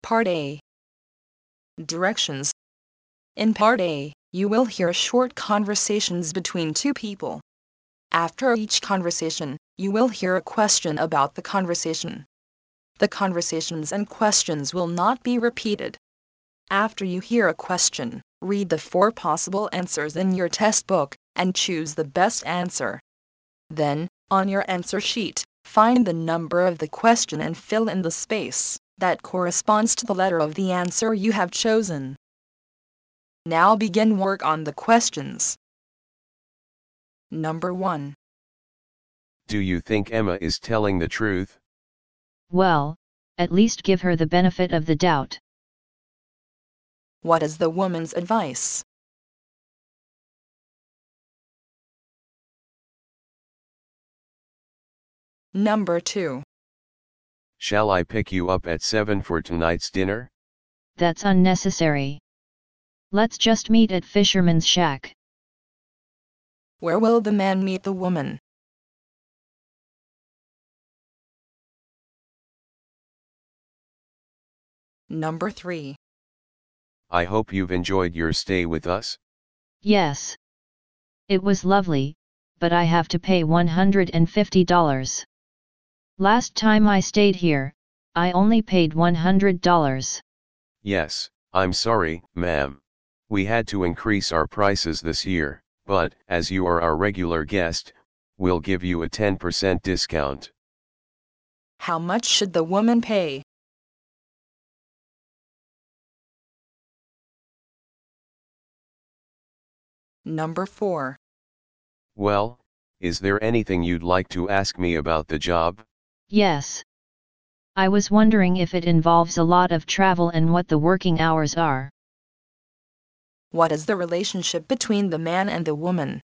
Part A. Directions. In Part A, you will hear short conversations between two people. After each conversation, you will hear a question about the conversation. The conversations and questions will not be repeated. After you hear a question, read the 4 possible answers in your test book and choose the best answer. Then, on your answer sheet, find the number of the question and fill in the space that corresponds to the letter of the answer you have chosen. Now begin work on the questions. Number 1. Do you think Emma is telling the truth? Well, at least give her the benefit of the doubt. What is the woman's advice? Number 2. Shall I pick you up at 7 for tonight's dinner? That's unnecessary. Let's just meet at Fisherman's Shack. Where will the man meet the woman? Number 3. I hope you've enjoyed your stay with us. Yes. It was lovely, but I have to pay $150. Last time I stayed here, I only paid $100. Yes, I'm sorry, ma'am. We had to increase our prices this year, but, as you are our regular guest, we'll give you a 10% discount. How much should the woman pay? Number 4. Well, is there anything you'd like to ask me about the job? Yes. I was wondering if it involves a lot of travel and what the working hours are. What is the relationship between the man and the woman?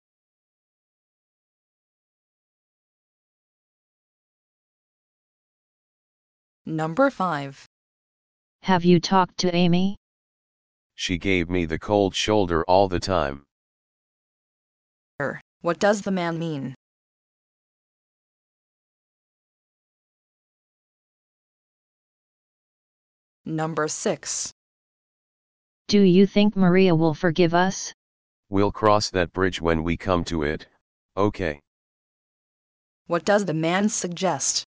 Number 5. Have you talked to Amy? She gave me the cold shoulder all the time. What does the man mean? Number 6. Do you think Maria will forgive us? We'll cross that bridge when we come to it, okay? What does the man suggest?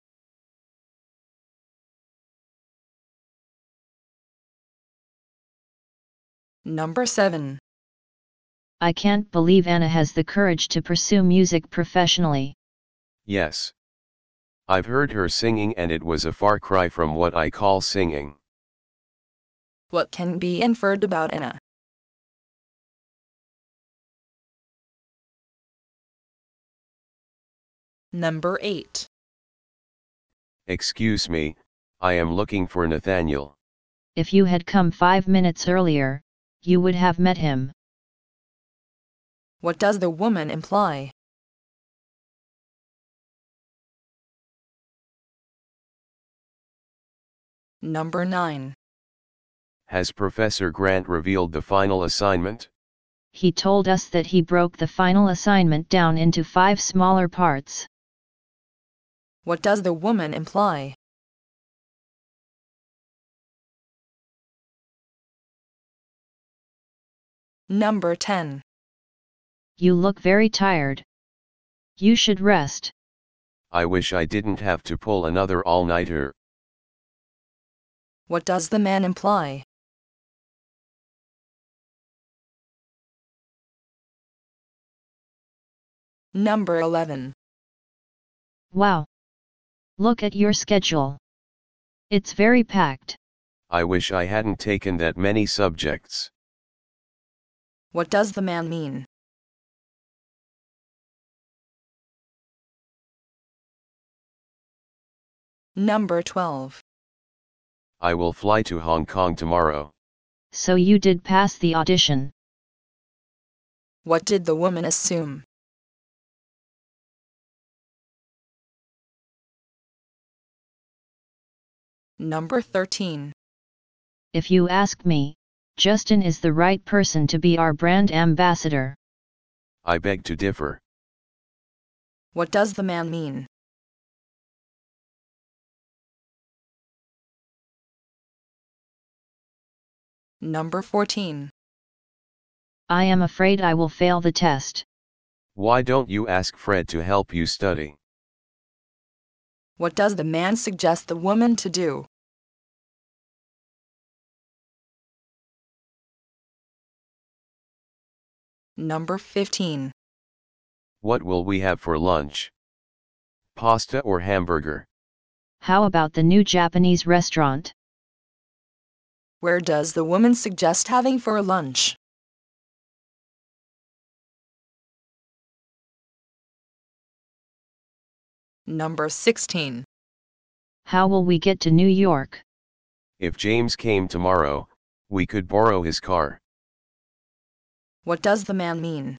Number 7. I can't believe Anna has the courage to pursue music professionally. Yes. I've heard her singing and it was a far cry from what I call singing. What can be inferred about Anna? Number 8. Excuse me, I am looking for Nathaniel. If you had come 5 minutes earlier, you would have met him. What does the woman imply? Number 9. Has Professor Grant revealed the final assignment? He told us that he broke the final assignment down into 5 smaller parts. What does the woman imply? Number 10. You look very tired. You should rest. I wish I didn't have to pull another all-nighter. What does the man imply? Number 11. Wow. Look at your schedule. It's very packed. I wish I hadn't taken that many subjects. What does the man mean? Number 12. I will fly to Hong Kong tomorrow. So you did pass the audition. What did the woman assume? Number 13. If you ask me, Justin is the right person to be our brand ambassador. I beg to differ. What does the man mean? Number 14. I am afraid I will fail the test. Why don't you ask Fred to help you study? What does the man suggest the woman to do? Number 15. What will we have for lunch? Pasta or hamburger? How about the new Japanese restaurant? Where does the woman suggest having for lunch? Number 16. How will we get to New York? If James came tomorrow, we could borrow his car. What does the man mean?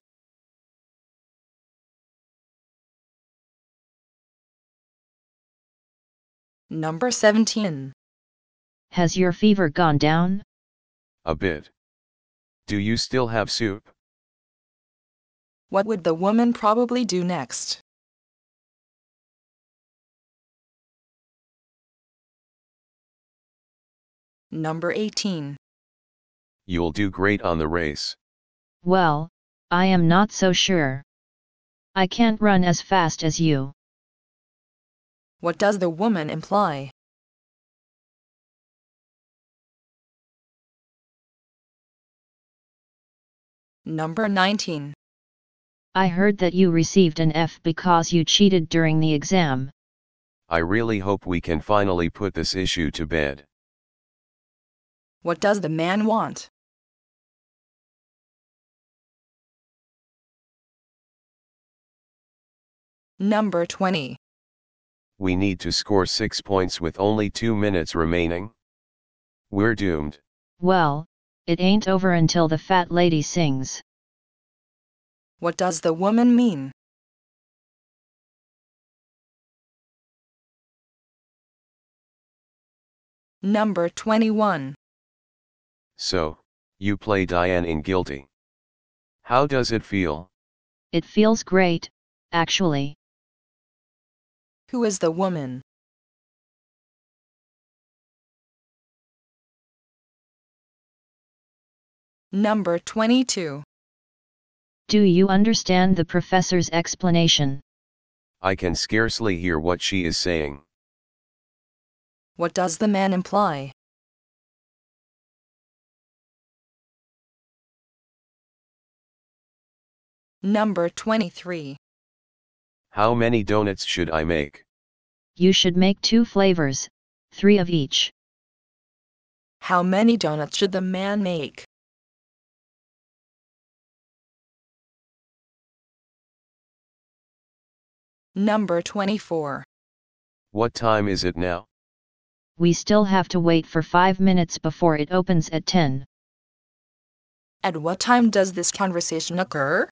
Number 17. Has your fever gone down? A bit. Do you still have soup? What would the woman probably do next? Number 18. You'll do great on the race. Well, I am not so sure. I can't run as fast as you. What does the woman imply? Number 19. I heard that you received an F because you cheated during the exam. I really hope we can finally put this issue to bed. What does the man want? Number 20. We need to score 6 points with only 2 minutes remaining. We're doomed. Well, it ain't over until the fat lady sings. What does the woman mean? Number 21. So, you play Diane in Guilty. How does it feel? It feels great, actually. Who is the woman? Number 22. Do you understand the professor's explanation? I can scarcely hear what she is saying. What does the man imply? Number 23. How many donuts should I make? You should make 2 flavors, 3 of each. How many donuts should the man make? Number 24. What time is it now? We still have to wait for 5 minutes before it opens at 10. At what time does this conversation occur?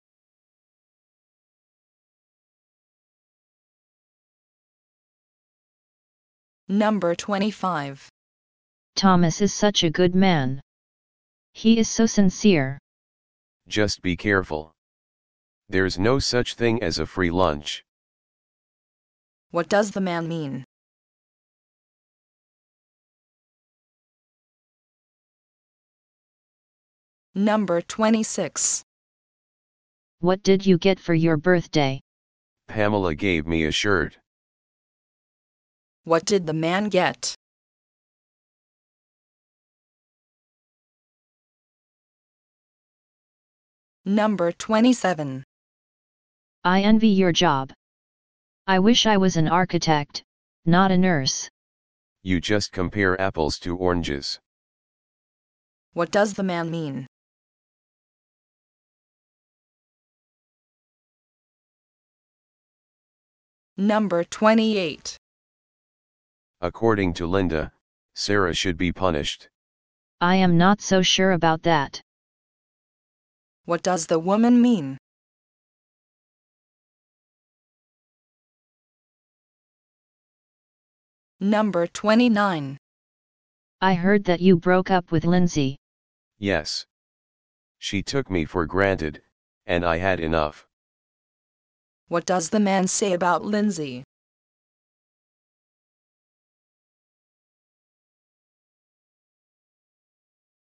Number 25. Thomas is such a good man. He is so sincere. Just be careful. There's no such thing as a free lunch. What does the man mean? Number 26. What did you get for your birthday? Pamela gave me a shirt. What did the man get? Number 27. I envy your job. I wish I was an architect, not a nurse. You just compare apples to oranges. What does the man mean? Number 28. According to Linda, Sarah should be punished. I am not so sure about that. What does the woman mean? Number 29. I heard that you broke up with Lindsay. Yes. She took me for granted, and I had enough. What does the man say about Lindsay?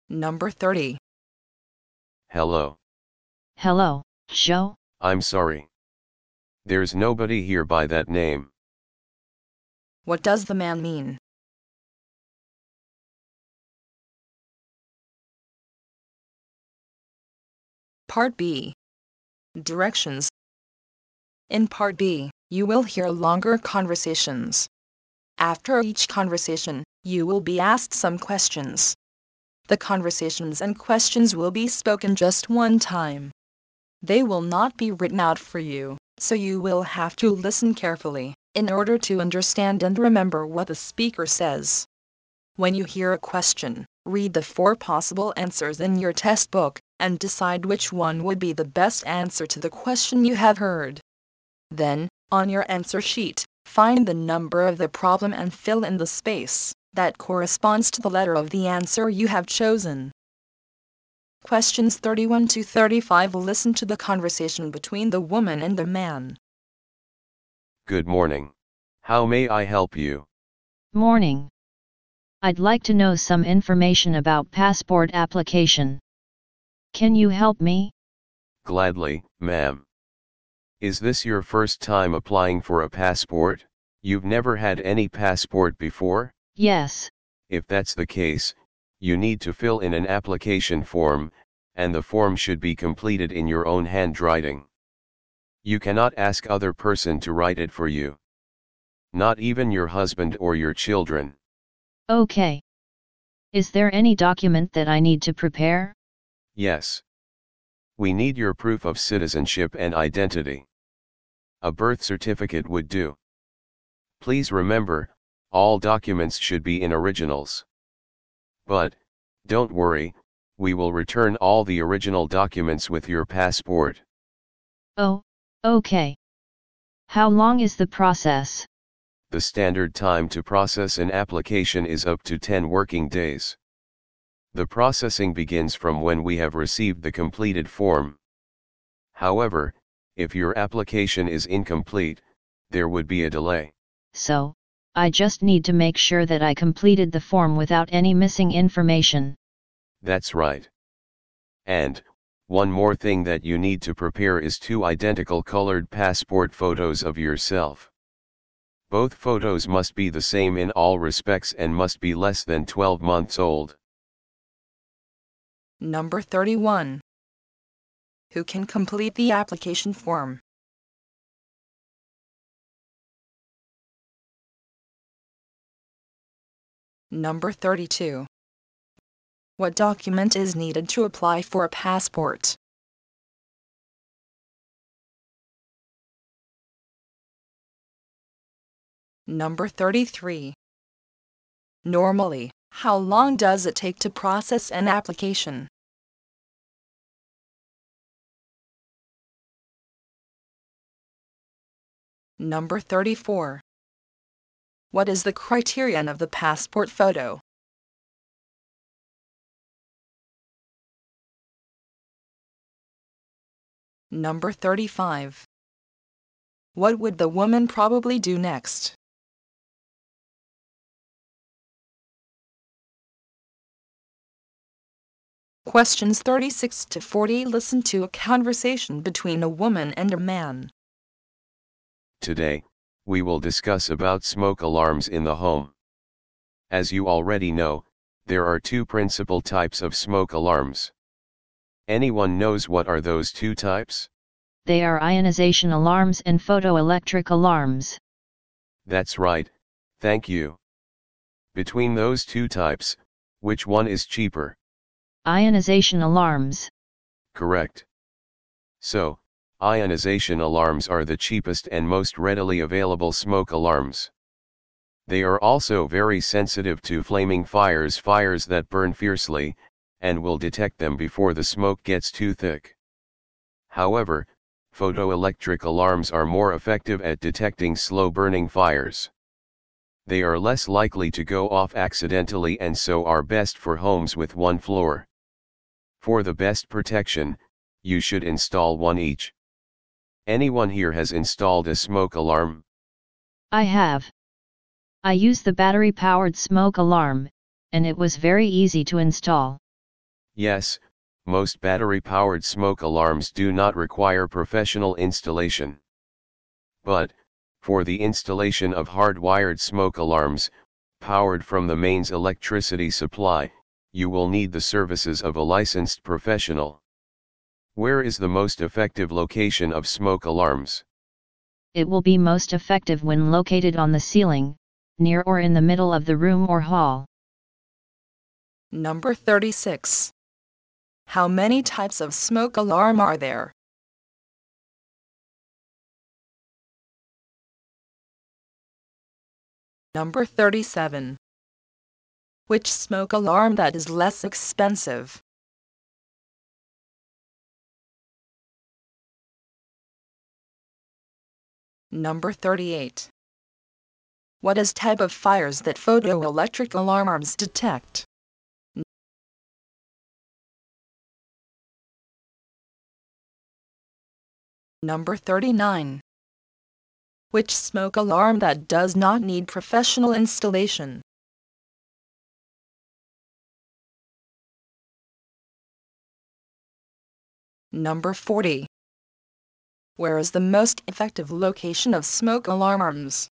Number 30. Hello. Hello, Joe? I'm sorry. There's nobody here by that name. What does the man mean? Part B. Directions. In Part B, you will hear longer conversations. After each conversation, you will be asked some questions. The conversations and questions will be spoken just one time. They will not be written out for you, so you will have to listen carefully in order to understand and remember what the speaker says. When you hear a question, read the 4 possible answers in your test book and decide which one would be the best answer to the question you have heard. Then, on your answer sheet, find the number of the problem and fill in the space that corresponds to the letter of the answer you have chosen. Questions 31 to 35. Listen to the conversation between the woman and the man. Good morning. How may I help you? Morning. I'd like to know some information about passport application. Can you help me? Gladly, ma'am. Is this your first time applying for a passport? You've never had any passport before? Yes. If that's the case, you need to fill in an application form, and the form should be completed in your own handwriting. You cannot ask other person to write it for you. Not even your husband or your children. Okay. Is there any document that I need to prepare? Yes. We need your proof of citizenship and identity. A birth certificate would do. Please remember, all documents should be in originals. But, don't worry, we will return all the original documents with your passport. Oh, okay. How long is the process? The standard time to process an application is up to 10 working days. The processing begins from when we have received the completed form. However, if your application is incomplete, there would be a delay. So, I just need to make sure that I completed the form without any missing information. That's right. And, one more thing that you need to prepare is 2 identical colored passport photos of yourself. Both photos must be the same in all respects and must be less than 12 months old. Number 31. Who can complete the application form? Number 32. What document is needed to apply for a passport? Number 33. Normally, how long does it take to process an application? Number 34. What is the criterion of the passport photo? Number 35. What would the woman probably do next? Questions 36 to 40. Listen to a conversation between a woman and a man. Today, we will discuss about smoke alarms in the home. As you already know, there are 2 principal types of smoke alarms. Anyone knows what are those 2 types? They are ionization alarms and photoelectric alarms. That's right, thank you. Between those 2 types, which one is cheaper? Ionization alarms. Correct. So, ionization alarms are the cheapest and most readily available smoke alarms. They are also very sensitive to flaming fires that burn fiercely, and will detect them before the smoke gets too thick. However, photoelectric alarms are more effective at detecting slow-burning fires. They are less likely to go off accidentally and so are best for homes with 1 floor. For the best protection, you should install 1 each. Anyone here has installed a smoke alarm? I have. I use the battery-powered smoke alarm, and it was very easy to install. Yes, most battery-powered smoke alarms do not require professional installation. But, for the installation of hardwired smoke alarms, powered from the mains electricity supply, you will need the services of a licensed professional. Where is the most effective location of smoke alarms? It will be most effective when located on the ceiling, near or in the middle of the room or hall. Number 36. How many types of smoke alarm are there? Number 37. Which smoke alarm that is less expensive? Number 38. What is type of fires that photoelectric alarms detect? Number 39. Which smoke alarm that does not need professional installation? Number 40. Where is the most effective location of smoke alarms?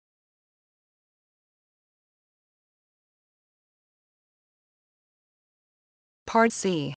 Part C.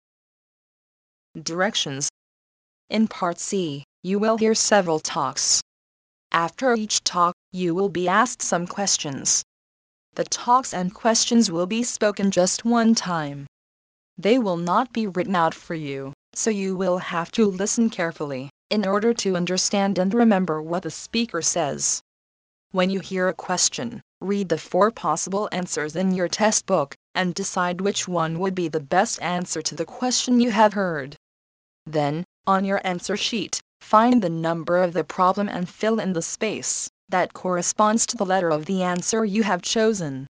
Directions. In Part C, you will hear several talks. After each talk, you will be asked some questions. The talks and questions will be spoken just one time. They will not be written out for you, so you will have to listen carefully in order to understand and remember what the speaker says. When you hear a question, read the 4 possible answers in your test book and decide which one would be the best answer to the question you have heard. Then, on your answer sheet, find the number of the problem and fill in the space that corresponds to the letter of the answer you have chosen.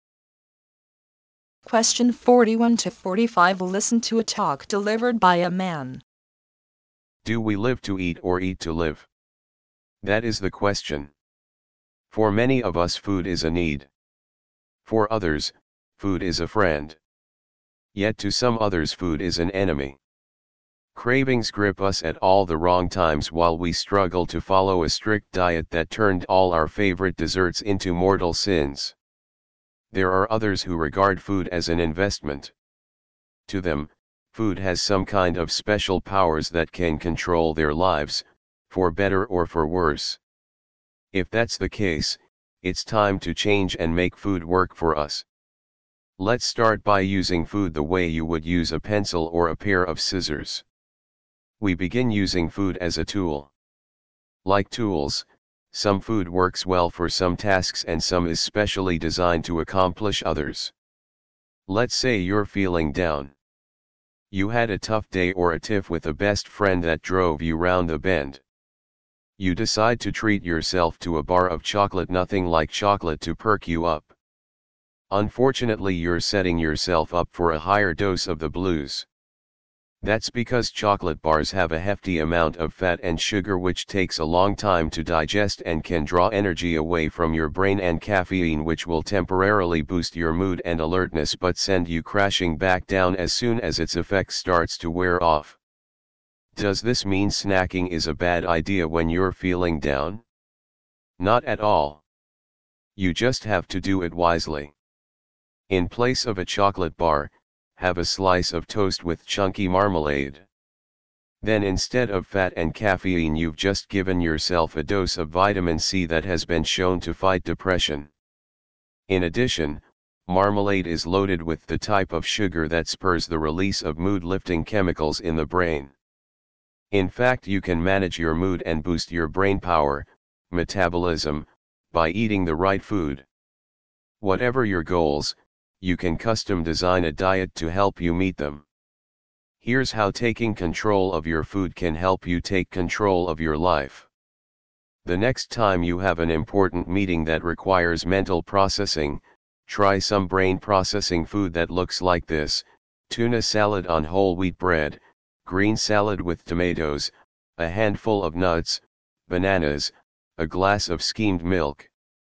Question 41 to 45. Listen to a talk delivered by a man. Do we live to eat or eat to live? That is the question. For many of us, food is a need. For others, food is a friend. Yet to some others, food is an enemy. Cravings grip us at all the wrong times while we struggle to follow a strict diet that turned all our favorite desserts into mortal sins. There are others who regard food as an investment. To them, food has some kind of special powers that can control their lives, for better or for worse. If that's the case, it's time to change and make food work for us. Let's start by using food the way you would use a pencil or a pair of scissors. We begin using food as a tool. Like tools, some food works well for some tasks and some is specially designed to accomplish others. Let's say you're feeling down. You had a tough day or a tiff with a best friend that drove you round the bend. You decide to treat yourself to a bar of chocolate, nothing like chocolate to perk you up. Unfortunately, you're setting yourself up for a higher dose of the blues. That's because chocolate bars have a hefty amount of fat and sugar which takes a long time to digest and can draw energy away from your brain, and caffeine which will temporarily boost your mood and alertness but send you crashing back down as soon as its effect starts to wear off. Does this mean snacking is a bad idea when you're feeling down? Not at all. You just have to do it wisely. In place of a chocolate bar, have a slice of toast with chunky marmalade. Then instead of fat and caffeine, you've just given yourself a dose of vitamin C that has been shown to fight depression. In addition, marmalade is loaded with the type of sugar that spurs the release of mood-lifting chemicals in the brain. In fact, you can manage your mood and boost your brain power, metabolism, by eating the right food. Whatever your goals, you can custom design a diet to help you meet them. Here's how taking control of your food can help you take control of your life. The next time you have an important meeting that requires mental processing, try some brain processing food that looks like this: tuna salad on whole wheat bread, green salad with tomatoes, a handful of nuts, bananas, a glass of skimmed milk.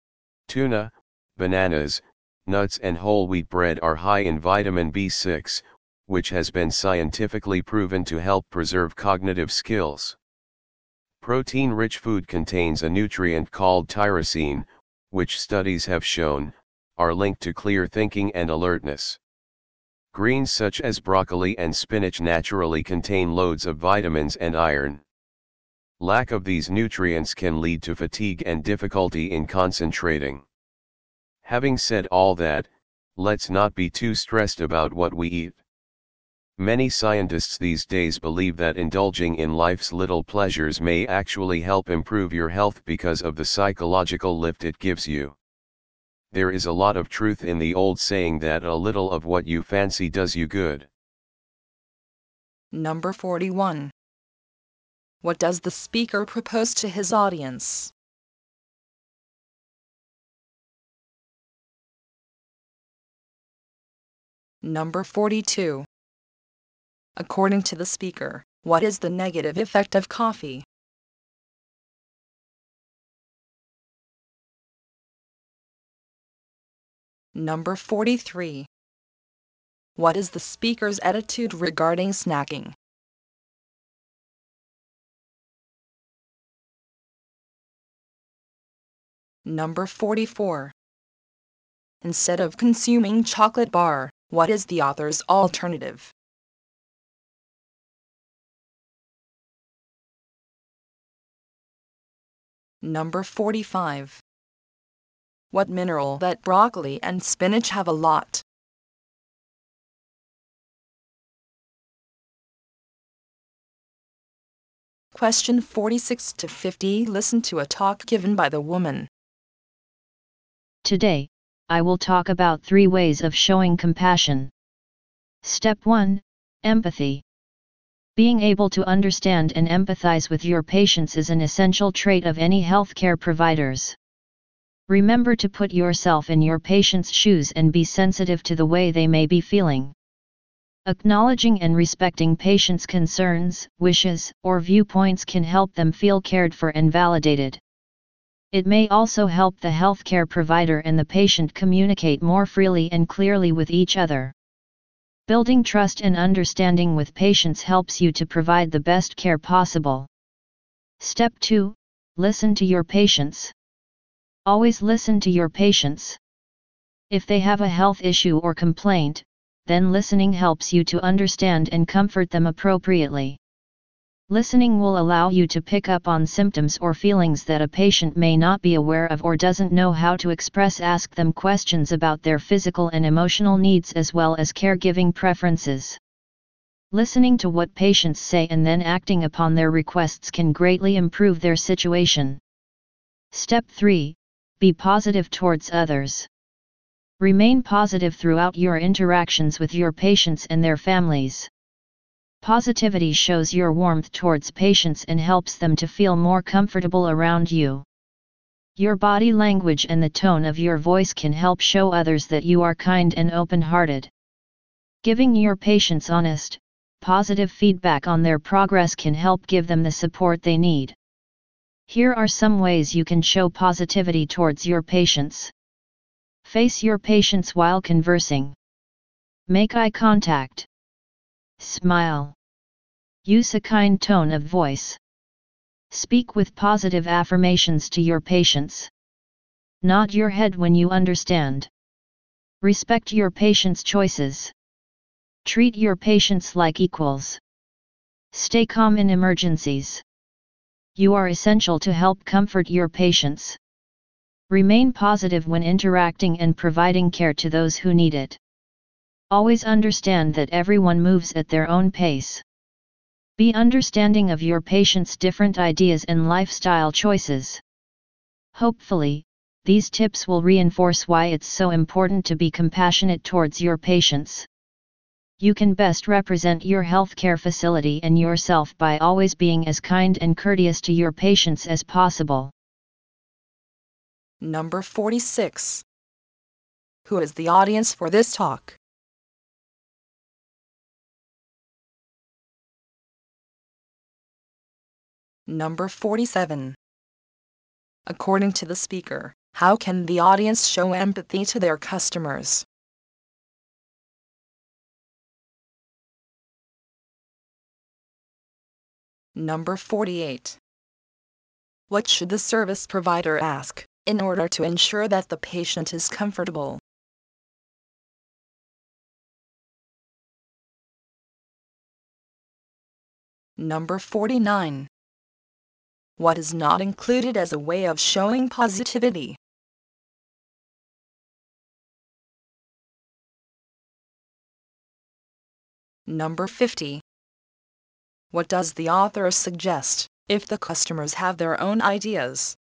Tuna, bananas, nuts and whole wheat bread are high in vitamin B6, which has been scientifically proven to help preserve cognitive skills. Protein-rich food contains a nutrient called tyrosine, which studies have shown, are linked to clear thinking and alertness. Greens such as broccoli and spinach naturally contain loads of vitamins and iron. Lack of these nutrients can lead to fatigue and difficulty in concentrating. Having said all that, let's not be too stressed about what we eat. Many scientists these days believe that indulging in life's little pleasures may actually help improve your health because of the psychological lift it gives you. There is a lot of truth in the old saying that a little of what you fancy does you good. Number 41. What does the speaker propose to his audience? Number 42. According to the speaker, what is the negative effect of coffee? Number 43. What is the speaker's attitude regarding snacking? Number 44. Instead of consuming chocolate bar, what is the author's alternative? Number 45. What mineral that broccoli and spinach have a lot? Question 46 to 50. Listen to a talk given by the woman. Today, I will talk about 3 ways of showing compassion. Step 1. Empathy. Being able to understand and empathize with your patients is an essential trait of any healthcare providers. Remember to put yourself in your patient's shoes and be sensitive to the way they may be feeling. Acknowledging and respecting patients' concerns, wishes, or viewpoints can help them feel cared for and validated. It may also help the healthcare provider and the patient communicate more freely and clearly with each other. Building trust and understanding with patients helps you to provide the best care possible. Step 2. Listen to your patients. Always listen to your patients. If they have a health issue or complaint, then listening helps you to understand and comfort them appropriately. Listening will allow you to pick up on symptoms or feelings that a patient may not be aware of or doesn't know how to express. Ask them questions about their physical and emotional needs as well as caregiving preferences. Listening to what patients say and then acting upon their requests can greatly improve their situation. Step 3. Be positive towards others. Remain positive throughout your interactions with your patients and their families. Positivity shows your warmth towards patients and helps them to feel more comfortable around you. Your body language and the tone of your voice can help show others that you are kind and open-hearted. Giving your patients honest, positive feedback on their progress can help give them the support they need. Here are some ways you can show positivity towards your patients. Face your patients while conversing. Make eye contact. Smile. Use a kind tone of voice. Speak with positive affirmations to your patients. Nod your head when you understand. Respect your patients' choices. Treat your patients like equals. Stay calm in emergencies. You are essential to help comfort your patients. Remain positive when interacting and providing care to those who need it. Always understand that everyone moves at their own pace. Be understanding of your patients' different ideas and lifestyle choices. Hopefully, these tips will reinforce why it's so important to be compassionate towards your patients. You can best represent your healthcare facility and yourself by always being as kind and courteous to your patients as possible. Number 46. Who is the audience for this talk? Number 47. According to the speaker, how can the audience show empathy to their customers? Number 48. What should the service provider ask in order to ensure that the patient is comfortable? Number 49. What is not included as a way of showing positivity? Number 50. What does the author suggest if the customers have their own ideas?